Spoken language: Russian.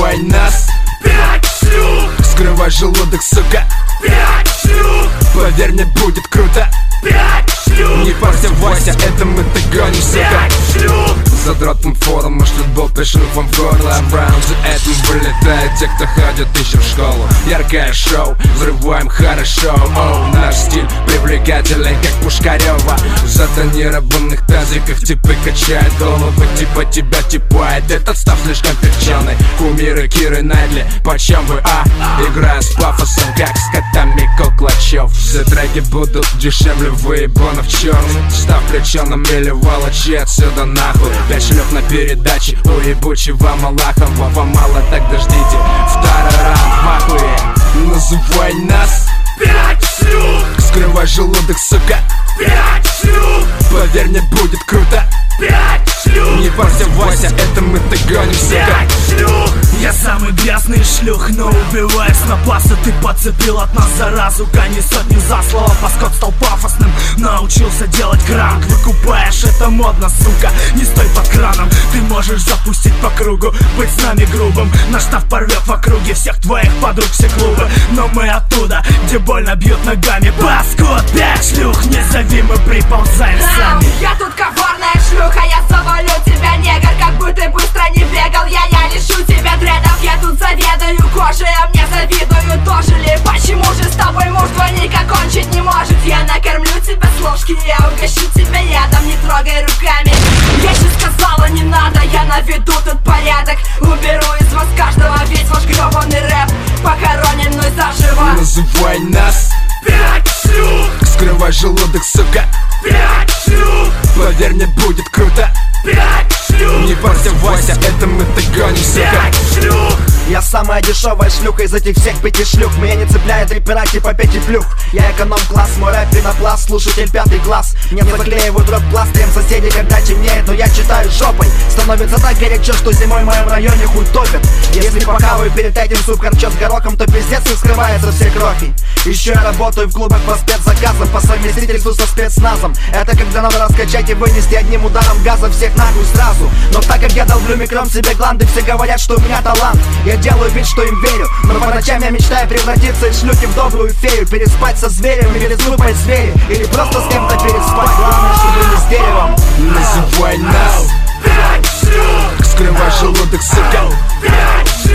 Называй нас 5 шлюх, скрывай желудок, сука. 5 шлюх, Поверь мне, будет круто. 5 шлюх, Не парься, Вася, это мы догоним, сука. 5 шлюх. Задротным фором шлют болт и шлюх вам в горло. Раунд за этим вылетают те, кто ходит еще в школу. Яркое шоу, взрываем хорошо. Оу, наш стиль привлекателен, как Пушкарева. В затонированных тазиках типы качают головы. Типа тебя типает, этот став слишком перченый. Кумиры Киры Найтли, почем вы, Играя с пафосом, как с котами Клочев. Все треки будут дешевле выебанов черных. Став приченом или волочи отсюда нахуй. 5 шлюх на передаче у ебучего Малахова. Вам мало, так дождите, второй раунд в ахуе. Называй нас 5 шлюх, скрывай желудок, сука. 5 шлюх, Поверь мне, будет круто. 5 шлюх, Не парься, Вася, это мы догоним, сука. 5 шлюх. Я самый грязный шлюх, но убиваю с напаса. Ты подцепил от нас заразу, гони сотни за слово. Паскот стал пафосным, научился делать кранк. Выкупаешь, это модно, сука, не стой под краном. Ты можешь запустить по кругу, быть с нами грубым. Наш штаб порвет в округе всех твоих подруг, все клубы. Но мы оттуда, где больно бьют ногами. Паскот, 5 шлюх, не зови, мы приползаем сами. Я тут коварная шлюха, я завалю тебя, негр. Как бы ты быстро не бегал, я лишу тебя дредов. Я тут заведую кожей, а мне завидуют тоже ли? Почему же с тобой муж двойника кончить не может? Я накормлю тебя с ложки, я угощу тебя ядом, не трогай руками. Я же сказала, не надо, я наведу тут порядок. Уберу из вас каждого весь ваш гребаный рэп. Похоронен мной заживо. Называй нас 5 шлюх, скрывай желудок, сука. 5 шлюх, Поверь мне, будет круто. 5 шлюх, Не парься, Вася, это мы догоним, сука. 5 шлюх. Я самая дешевая шлюха из этих всех 5 шлюх. Меня не цепляет рэпера типа Пети Плюх. Я эконом-класс, мой рэп пенопласт, слушатель 5 класс. Мне заклеивают рот пластырем соседи, когда темнеет, но я читаю жопой. Становится так горячо, что зимой в моем районе хуй топит. Если покаваю перед этим суп-харчо с горохом, то пиздец и скрывается все крохи. Еще я работаю в клубах по спецзаказам, по совместительству со спецназом. Это когда надо раскачать и вынести одним ударом газа всех нахуй сразу. Но так как я долблю микром себе гланды, все говорят, что у меня талант. Я делаю вид, что им верю, но по ночам я мечтаю превратиться из шлюхи в добрую фею. Переспать со зверем или слупать звери, или просто с кем-то переспать. Главное, чтобы не с деревом. Называй нас 5 шлюх, скрывай желудок, сука. 5